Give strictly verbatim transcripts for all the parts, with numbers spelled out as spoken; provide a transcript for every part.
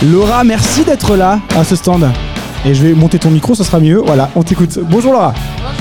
Laura, merci d'être là à ce stand. Et je vais monter ton micro, ça sera mieux. Voilà, on t'écoute. Bonjour Laura.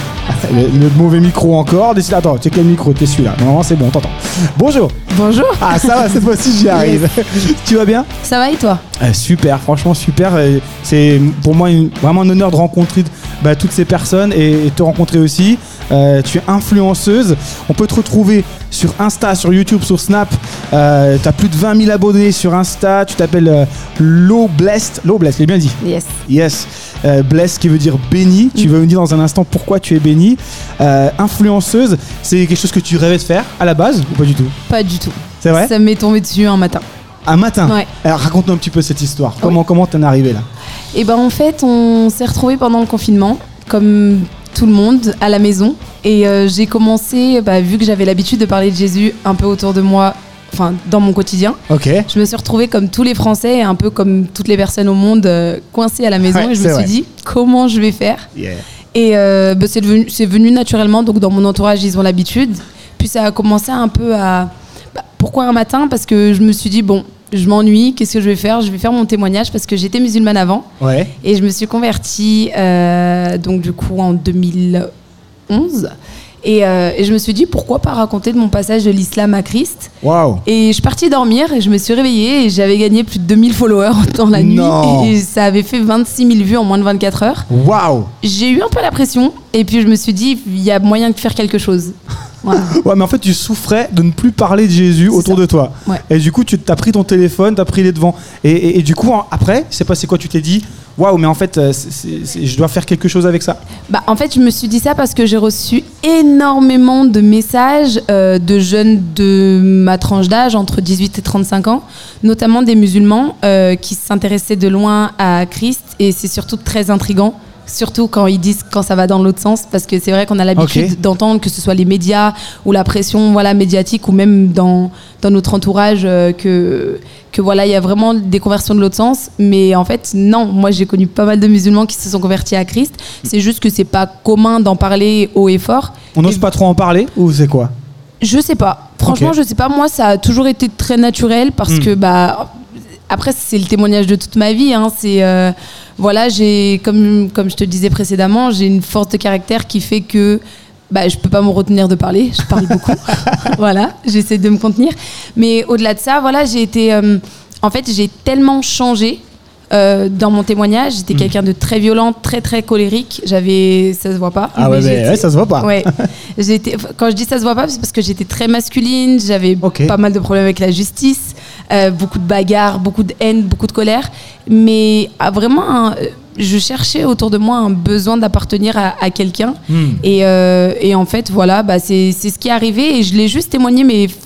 Le, le mauvais micro encore. Décide, attends, tu sais quel micro? T'es celui-là. Normalement, c'est bon, on t'entend. Bonjour. Bonjour. Ah, ça va, cette fois-ci, j'y arrive. Yes. Tu vas bien? Ça va et toi? euh, Super, franchement, super. C'est pour moi une, vraiment un honneur de rencontrer bah, toutes ces personnes et, et te rencontrer aussi. Euh, tu es influenceuse. On peut te retrouver sur Insta, sur YouTube, sur Snap. Euh, tu as plus de vingt mille abonnés sur Insta. Tu t'appelles euh, Lo Blessed. Lo Blessed, j'ai bien dit. Yes. Yes. Euh, Blessed qui veut dire béni. Mm. Tu vas nous dire dans un instant pourquoi tu es béni. Euh, influenceuse, c'est quelque chose que tu rêvais de faire à la base ou pas du tout? Pas du tout. C'est vrai? Ça m'est tombé dessus un matin. Un matin? Ouais. Alors raconte-nous un petit peu cette histoire. Comment, oui. comment t'en es arrivé là? Eh ben en fait, on s'est retrouvés pendant le confinement, comme tout le monde, à la maison. Et euh, j'ai commencé, bah, vu que j'avais l'habitude de parler de Jésus un peu autour de moi, enfin dans mon quotidien. Okay. Je me suis retrouvée comme tous les Français, un peu comme toutes les personnes au monde, euh, coincée à la maison. Ouais, et je me suis vrai. dit, comment je vais faire? Yeah. Et euh, bah, c'est, devenu, c'est venu naturellement, donc dans mon entourage, ils ont l'habitude. Puis ça a commencé un peu à... Bah, pourquoi un matin? Parce que je me suis dit, bon, je m'ennuie, qu'est-ce que je vais faire? Je vais faire mon témoignage parce que j'étais musulmane avant. Ouais. Et je me suis convertie, euh, donc du coup, en deux mille onze. Et, euh, et je me suis dit, pourquoi pas raconter de mon passage de l'islam à Christ? Wow. Et je suis partie dormir et je me suis réveillée et j'avais gagné plus de deux mille followers dans la nuit. Non. Et ça avait fait vingt-six mille vues en moins de vingt-quatre heures. Waouh. J'ai eu un peu la pression et puis je me suis dit, il y a moyen de faire quelque chose. Voilà. Ouais, mais en fait, tu souffrais de ne plus parler de Jésus c'est autour ça. de toi. Ouais. Et du coup, tu t'as pris ton téléphone, t'as pris les devants. Et, et, et du coup, après, c'est passé quoi? Tu t'es dit, waouh, mais en fait, c'est, c'est, c'est, je dois faire quelque chose avec ça. Bah, en fait, je me suis dit ça parce que j'ai reçu énormément de messages euh, de jeunes de ma tranche d'âge, entre dix-huit et trente-cinq ans, notamment des musulmans euh, qui s'intéressaient de loin à Christ. Et c'est surtout très intriguant. Surtout quand ils disent quand ça va dans l'autre sens, parce que c'est vrai qu'on a l'habitude okay. d'entendre que ce soit les médias ou la pression voilà, médiatique ou même dans, dans notre entourage euh, que, que voilà, il y a vraiment des conversions de l'autre sens. Mais en fait, non, moi j'ai connu pas mal de musulmans qui se sont convertis à Christ. C'est juste que c'est pas commun d'en parler haut et fort. On n'ose pas trop en parler ou c'est quoi? Je sais pas. Franchement, okay. je sais pas. Moi, ça a toujours été très naturel parce mm. que bah. Après, c'est le témoignage de toute ma vie. Hein. C'est, euh, voilà, j'ai, comme, comme je te le disais précédemment, j'ai une force de caractère qui fait que bah, je ne peux pas me retenir de parler. Je parle beaucoup. Voilà, j'essaie de me contenir. Mais au-delà de ça, voilà, j'ai été... Euh, en fait, j'ai tellement changé euh, dans mon témoignage. J'étais mmh. quelqu'un de très violent, très, très colérique. J'avais... Ça se voit pas. Ah ouais, mais ouais, ça se voit pas. Ouais. J'étais, quand je dis ça se voit pas, c'est parce que j'étais très masculine. J'avais okay. pas mal de problèmes avec la justice. Euh, beaucoup de bagarres, beaucoup de haine, beaucoup de colère. Mais ah, vraiment, un, je cherchais autour de moi un besoin d'appartenir à, à quelqu'un. Mm. Et, euh, et en fait, voilà, bah, c'est, c'est ce qui est arrivé. Et je l'ai juste témoigné, mais f-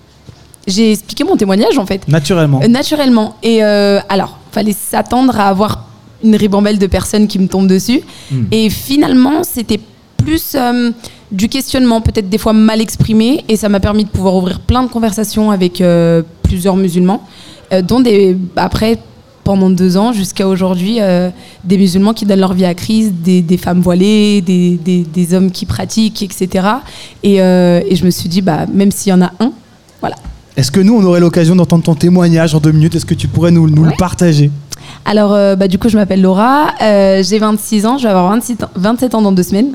j'ai expliqué mon témoignage, en fait. Naturellement. Euh, naturellement. Et euh, alors, il fallait s'attendre à avoir une ribambelle de personnes qui me tombent dessus. Mm. Et finalement, c'était plus... Euh, du questionnement, peut-être des fois mal exprimé, et ça m'a permis de pouvoir ouvrir plein de conversations avec euh, plusieurs musulmans, euh, dont des, après, pendant deux ans, jusqu'à aujourd'hui, euh, des musulmans qui donnent leur vie à Christ, des, des femmes voilées, des, des, des hommes qui pratiquent, et cetera. Et, euh, et je me suis dit, bah, même s'il y en a un, voilà. Est-ce que nous, on aurait l'occasion d'entendre ton témoignage en deux minutes? Est-ce que tu pourrais nous, nous ouais. le partager? Alors, euh, bah, du coup, je m'appelle Laura, euh, j'ai vingt-six ans, je vais avoir vingt-six ans, vingt-sept ans dans deux semaines.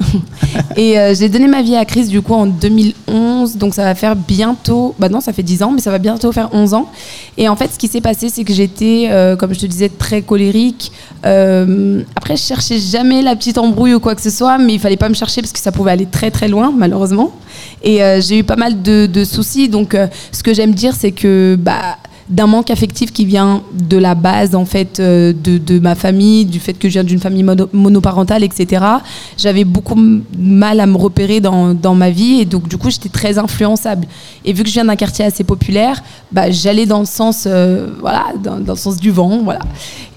Et euh, j'ai donné ma vie à Christ, du coup, en deux mille onze, donc ça va faire bientôt, bah non, ça fait dix ans, mais ça va bientôt faire onze ans. Et en fait, ce qui s'est passé, c'est que j'étais, euh, comme je te disais, très colérique. Euh, après, je cherchais jamais la petite embrouille ou quoi que ce soit, mais il fallait pas me chercher parce que ça pouvait aller très, très loin, malheureusement. Et euh, j'ai eu pas mal de, de soucis, donc euh, ce que j'aime dire, c'est que... bah d'un manque affectif qui vient de la base en fait euh, de, de ma famille, du fait que je viens d'une famille mono, monoparentale, et cetera. J'avais beaucoup m- mal à me repérer dans, dans ma vie et donc du coup j'étais très influençable. Et vu que je viens d'un quartier assez populaire, bah, j'allais dans le sens, euh, voilà, dans, dans le sens du vent, voilà.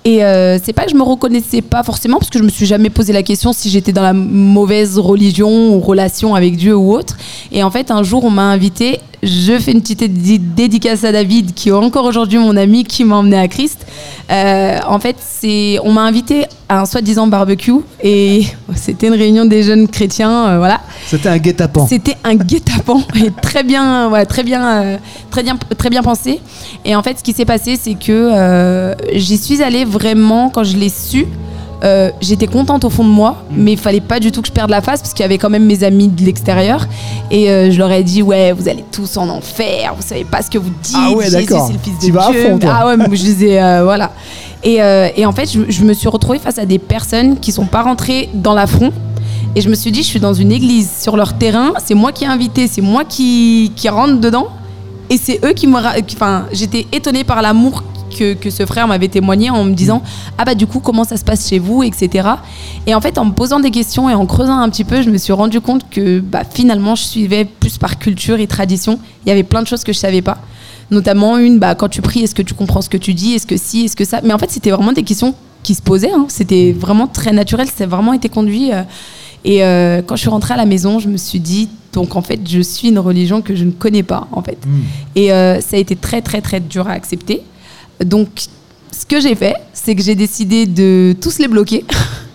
Et euh, c'est pas que je me reconnaissais pas forcément, parce que je me suis jamais posé la question si j'étais dans la mauvaise religion ou relation avec Dieu ou autre. Et en fait, un jour, on m'a invité. Je fais une petite dé- dédicace à David, qui est encore aujourd'hui mon ami, qui m'a emmené à Christ. Euh, en fait, c'est, on m'a invité à un soi-disant barbecue, et c'était une réunion des jeunes chrétiens, euh, voilà. C'était un guet-apens. C'était un guet-apens et très bien, ouais, très bien, euh, très bien, très bien pensé. Et en fait, ce qui s'est passé, c'est que euh, j'y suis allée vraiment quand je l'ai su. Euh, j'étais contente au fond de moi, mais il fallait pas du tout que je perde la face, parce qu'il y avait quand même mes amis de l'extérieur, et euh, je leur ai dit ouais, vous allez tous en enfer, vous savez pas ce que vous dites, ah ouais, Jésus d'accord. c'est le fils Tu de vas Dieu. à fond, toi. Ah ouais, mais je disais euh, voilà. Et, euh, et en fait, je, je me suis retrouvée face à des personnes qui sont pas rentrées dans l'affront. Et je me suis dit, je suis dans une église, sur leur terrain, c'est moi qui ai invité, c'est moi qui, qui rentre dedans. Et c'est eux qui me... Enfin, j'étais étonnée par l'amour que, que ce frère m'avait témoigné, en me disant, ah bah du coup, comment ça se passe chez vous, et cetera. Et en fait, en me posant des questions et en creusant un petit peu, je me suis rendu compte que bah, finalement, je suivais plus par culture et tradition. Il y avait plein de choses que je savais pas. Notamment une, bah, quand tu pries, est-ce que tu comprends ce que tu dis, est-ce que si, est-ce que ça. Mais en fait, c'était vraiment des questions qui se posaient. Hein. C'était vraiment très naturel, c'était vraiment été conduit... Euh, Et euh, quand je suis rentrée à la maison, je me suis dit, donc en fait, je suis une religion que je ne connais pas, en fait. Mmh. Et euh, ça a été très, très, très dur à accepter. Donc, ce que j'ai fait, c'est que j'ai décidé de tous les bloquer.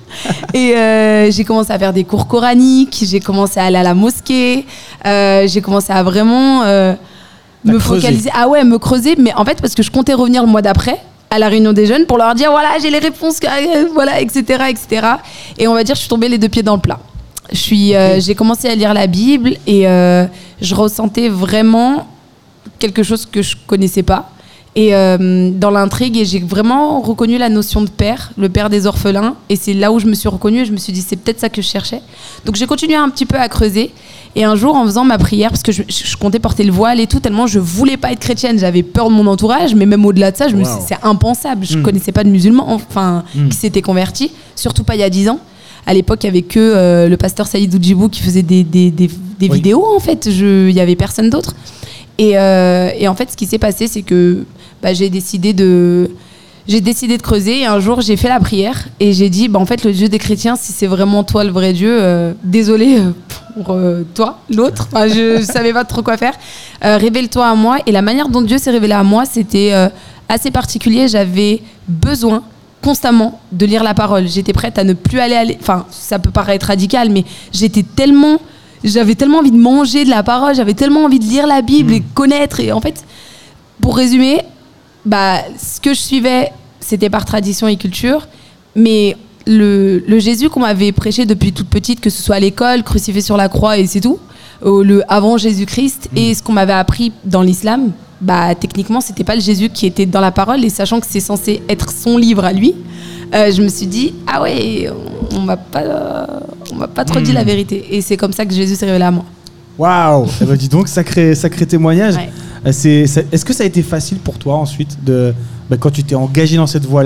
Et euh, j'ai commencé à faire des cours coraniques, j'ai commencé à aller à la mosquée, euh, j'ai commencé à vraiment euh, me creuser. focaliser. Ah ouais, me creuser, mais en fait, parce que je comptais revenir le mois d'après, à la réunion des jeunes, pour leur dire voilà, j'ai les réponses, euh, voilà, et cetera, et cetera. Et on va dire, je suis tombée les deux pieds dans le plat. Je suis, euh, okay. J'ai commencé à lire la Bible, et euh, je ressentais vraiment quelque chose que je connaissais pas. Et euh, dans l'intrigue, et j'ai vraiment reconnu la notion de père, le père des orphelins. Et c'est là où je me suis reconnue, et je me suis dit, c'est peut-être ça que je cherchais. Donc j'ai continué un petit peu à creuser. Et un jour, en faisant ma prière, parce que je, je comptais porter le voile et tout, tellement je voulais pas être chrétienne, j'avais peur de mon entourage, mais même au-delà de ça, je me wow. suis dit, c'est impensable. Je mmh. connaissais pas de musulmans, enfin, mmh. qui s'étaient convertis, surtout pas il y a dix ans. À l'époque, il y avait que euh, le pasteur Saïd Oudjibou qui faisait des, des, des, des oui. vidéos, en fait. Il y avait personne d'autre. Et, euh, et en fait, ce qui s'est passé, c'est que bah, j'ai décidé de... J'ai décidé de creuser, et un jour j'ai fait la prière et j'ai dit bah, en fait le Dieu des chrétiens, si c'est vraiment toi le vrai Dieu, euh, désolé pour euh, toi, l'autre, enfin, je, je savais pas trop quoi faire, euh, révèle-toi à moi. Et la manière dont Dieu s'est révélé à moi, c'était euh, assez particulier. J'avais besoin constamment de lire la parole, j'étais prête à ne plus aller, aller... enfin ça peut paraître radical, mais j'étais tellement, j'avais tellement envie de manger de la parole, j'avais tellement envie de lire la Bible mmh. et connaître. Et en fait, pour résumer, bah, ce que je suivais, c'était par tradition et culture, mais le, le Jésus qu'on m'avait prêché depuis toute petite, que ce soit à l'école, crucifié sur la croix et c'est tout, le avant Jésus-Christ, mmh. et ce qu'on m'avait appris dans l'islam, bah, techniquement, c'était pas le Jésus qui était dans la parole, et sachant que c'est censé être son livre à lui, euh, je me suis dit, ah ouais, on m'a pas, euh, on m'a pas trop mmh. dit la vérité, et c'est comme ça que Jésus s'est révélé à moi. Waouh, eh ben, dis donc, sacré, sacré témoignage. Ouais. C'est, c'est, est-ce que ça a été facile pour toi ensuite, de, bah, quand tu t'es engagé dans cette voie-là ?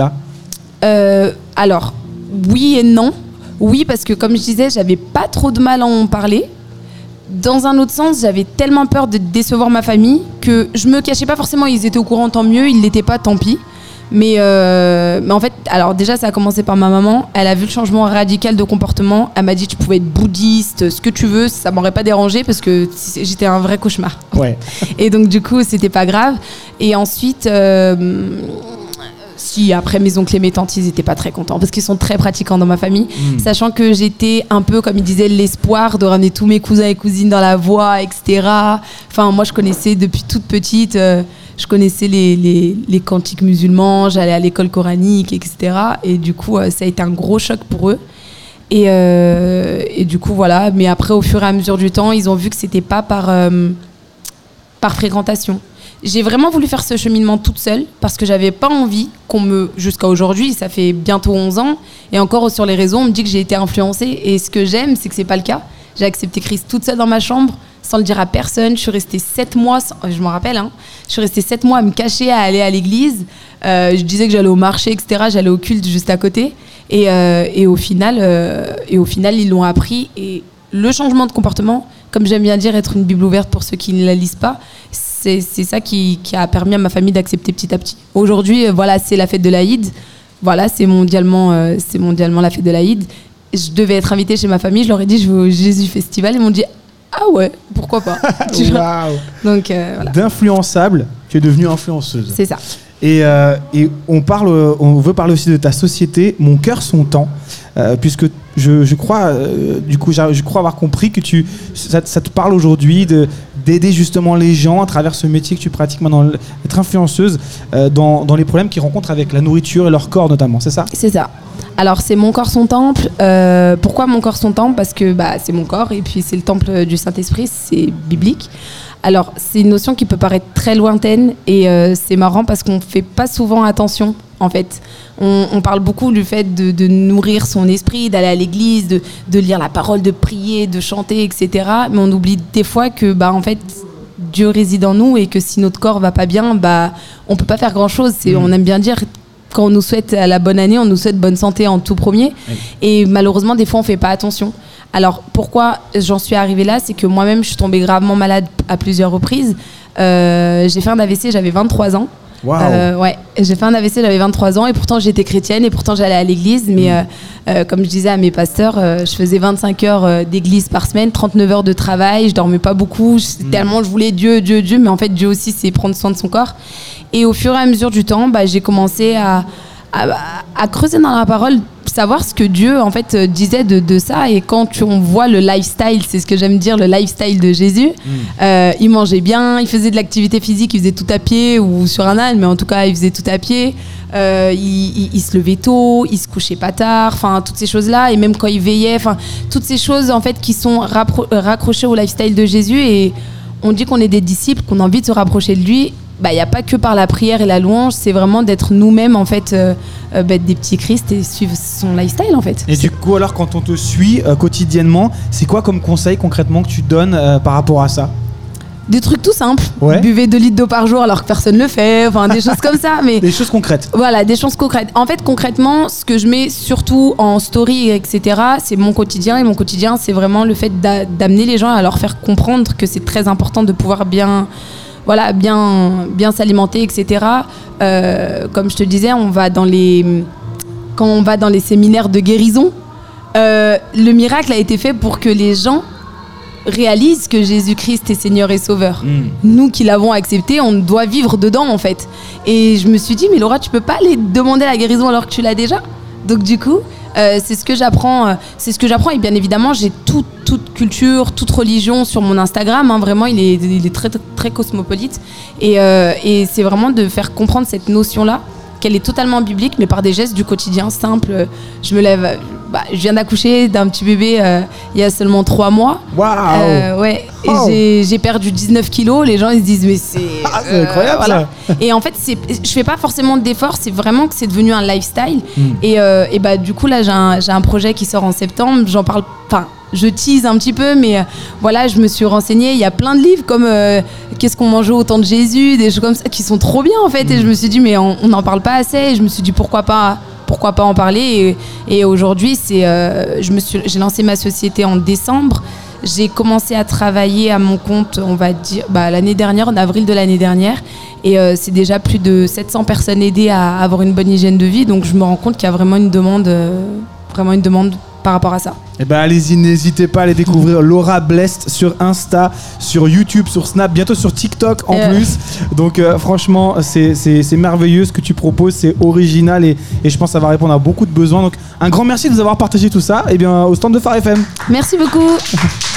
euh, Alors, oui et non. Oui, parce que comme je disais, j'avais pas trop de mal à en parler. Dans un autre sens, j'avais tellement peur de décevoir ma famille que je me cachais pas forcément. Ils étaient au courant, tant mieux. Ils l'étaient pas, tant pis. Mais, euh, mais en fait, alors déjà, ça a commencé par ma maman. Elle a vu le changement radical de comportement. Elle m'a dit, tu pouvais être bouddhiste, ce que tu veux, ça m'aurait pas dérangé parce que j'étais un vrai cauchemar. Ouais. Et donc, du coup, c'était pas grave. Et ensuite, euh, si après mes oncles et mes tantes, ils étaient pas très contents parce qu'ils sont très pratiquants dans ma famille, mmh. sachant que j'étais un peu, comme ils disaient, l'espoir de ramener tous mes cousins et cousines dans la voie, et cetera. Enfin, moi, je connaissais depuis toute petite. Euh, Je connaissais les, les, les cantiques musulmans, j'allais à l'école coranique, et cetera. Et du coup, euh, ça a été un gros choc pour eux. Et, euh, et du coup, voilà. Mais après, au fur et à mesure du temps, ils ont vu que c'était pas par, euh, par fréquentation. J'ai vraiment voulu faire ce cheminement toute seule parce que j'avais pas envie qu'on me... Jusqu'à aujourd'hui, ça fait bientôt onze ans. Et encore sur les réseaux, on me dit que j'ai été influencée. Et ce que j'aime, c'est que c'est pas le cas. J'ai accepté Christ toute seule dans ma chambre, sans le dire à personne. Je suis restée sept mois, sans... je m'en rappelle, hein. Je suis restée sept mois à me cacher, à aller à l'église. Euh, je disais que j'allais au marché, et cetera. J'allais au culte juste à côté. Et, euh, et, au final, euh, et au final, ils l'ont appris. Et le changement de comportement, comme j'aime bien dire, être une Bible ouverte pour ceux qui ne la lisent pas, c'est, c'est ça qui, qui a permis à ma famille d'accepter petit à petit. Aujourd'hui, euh, voilà, c'est la fête de l'Aïd. voilà, c'est mondialement, euh, c'est mondialement la fête de l'Aïd. Je devais être invitée chez ma famille, je leur ai dit je vais au Jésus Festival, ils m'ont dit ah ouais, pourquoi pas. Wow. Donc euh, voilà. D'influençable, tu es devenue influenceuse. C'est ça. Et, euh, et on, parle, on veut parler aussi de ta société, Mon Cœur Son Temps, euh, puisque je, je, crois, euh, du coup, je crois avoir compris que tu, ça, ça te parle aujourd'hui de, d'aider justement les gens à travers ce métier que tu pratiques maintenant, être influenceuse, euh, dans, dans les problèmes qu'ils rencontrent avec la nourriture et leur corps notamment, c'est ça ? C'est ça. Alors c'est Mon Corps Son Temple. Euh, pourquoi Mon Corps Son Temple ? Parce que bah, c'est mon corps et puis c'est le temple du Saint-Esprit, c'est biblique. Alors, c'est une notion qui peut paraître très lointaine et euh, c'est marrant parce qu'on ne fait pas souvent attention, en fait. On, on parle beaucoup du fait de, de nourrir son esprit, d'aller à l'église, de, de lire la parole, de prier, de chanter, et cetera. Mais on oublie des fois que, bah, en fait, Dieu réside en nous et que si notre corps ne va pas bien, bah, on ne peut pas faire grand-chose. C'est, mmh. On aime bien dire... Quand on nous souhaite la bonne année, on nous souhaite bonne santé en tout premier. Oui. Et malheureusement, des fois, on ne fait pas attention. Alors, pourquoi j'en suis arrivée là ? C'est que moi-même, je suis tombée gravement malade à plusieurs reprises. Euh, j'ai fait un A V C, j'avais vingt-trois ans. Wow. Euh, ouais, j'ai fait un A V C, j'avais vingt-trois ans et pourtant j'étais chrétienne et pourtant j'allais à l'église. Mais mmh. euh, euh, comme je disais à mes pasteurs, euh, je faisais vingt-cinq heures d'église par semaine, trente-neuf heures de travail, je dormais pas beaucoup. Je, mmh. Tellement je voulais Dieu, Dieu, Dieu. Mais en fait, Dieu aussi, c'est prendre soin de son corps. Et au fur et à mesure du temps, bah, j'ai commencé à, à, à creuser dans la parole, savoir ce que Dieu en fait disait de, de ça. Et quand tu, on voit le lifestyle, c'est ce que j'aime dire, le lifestyle de Jésus, mmh. euh, il mangeait bien, il faisait de l'activité physique, il faisait tout à pied ou sur un âne, mais en tout cas il faisait tout à pied. Euh, il, il, il se levait tôt, il se couchait pas tard, enfin toutes ces choses-là. Et même quand il veillait, enfin toutes ces choses en fait qui sont rappro- raccrochées au lifestyle de Jésus. Et on dit qu'on est des disciples, qu'on a envie de se rapprocher de lui. Bah, il n'y a pas que par la prière et la louange, c'est vraiment d'être nous-mêmes en fait, euh, euh, bah, des petits Christ et suivre son lifestyle en fait. Et c'est... du coup alors quand on te suit euh, quotidiennement, c'est quoi comme conseil concrètement que tu donnes euh, par rapport à ça ? Des trucs tout simples, ouais. Buvez deux litres d'eau par jour alors que personne ne le fait, enfin des choses comme ça. Mais des choses concrètes. Voilà, des choses concrètes. En fait concrètement, ce que je mets surtout en story, et cetera, c'est mon quotidien et mon quotidien c'est vraiment le fait d'a- d'amener les gens à leur faire comprendre que c'est très important de pouvoir bien... Voilà, bien, bien s'alimenter, et cetera. Euh, comme je te disais, on va dans les, quand on va dans les séminaires de guérison, euh, le miracle a été fait pour que les gens réalisent que Jésus-Christ est Seigneur et Sauveur. Mmh. Nous qui l'avons accepté, on doit vivre dedans en fait. Et je me suis dit, mais Laura, tu peux pas aller demander la guérison alors que tu l'as déjà ? Donc du coup, euh, c'est ce que j'apprends. Euh, c'est ce que j'apprends. Et bien évidemment, j'ai tout, toute culture, toute religion sur mon Instagram. Hein, vraiment, il est, il est très, très cosmopolite. Et, euh, et c'est vraiment de faire comprendre cette notion-là, qu'elle est totalement biblique, mais par des gestes du quotidien simples. Je me lève, bah, je viens d'accoucher d'un petit bébé euh, il y a seulement trois mois. Waouh. Euh, ouais. Et oh. j'ai, j'ai perdu dix-neuf kilos. Les gens ils se disent mais c'est, ah, c'est euh, incroyable voilà. Ça. Et en fait c'est, je fais pas forcément d'efforts. C'est vraiment que c'est devenu un lifestyle. Mm. Et, euh, et bah du coup là j'ai un, j'ai un projet qui sort en septembre. J'en parle. Enfin. Je tease un petit peu, mais euh, voilà, je me suis renseignée. Il y a plein de livres comme euh, Qu'est-ce qu'on mangeait au temps de Jésus, des choses comme ça qui sont trop bien en fait. Mmh. Et je me suis dit, mais on n'en parle pas assez. Et je me suis dit, pourquoi pas, pourquoi pas en parler. Et, et aujourd'hui, c'est, euh, je me suis, j'ai lancé ma société en décembre. J'ai commencé à travailler à mon compte, on va dire, bah, l'année dernière, en avril de l'année dernière. Et euh, c'est déjà plus de sept cents personnes aidées à avoir une bonne hygiène de vie. Donc je me rends compte qu'il y a vraiment une demande, euh, vraiment une demande par rapport à ça. Eh ben allez-y, n'hésitez pas à aller découvrir Laura Blessed sur Insta, sur YouTube, sur Snap, bientôt sur TikTok en euh. plus. Donc euh, franchement, c'est, c'est, c'est merveilleux ce que tu proposes, c'est original et, et je pense que ça va répondre à beaucoup de besoins. Donc un grand merci de nous avoir partagé tout ça. Et bien au stand de Phare F M. Merci beaucoup.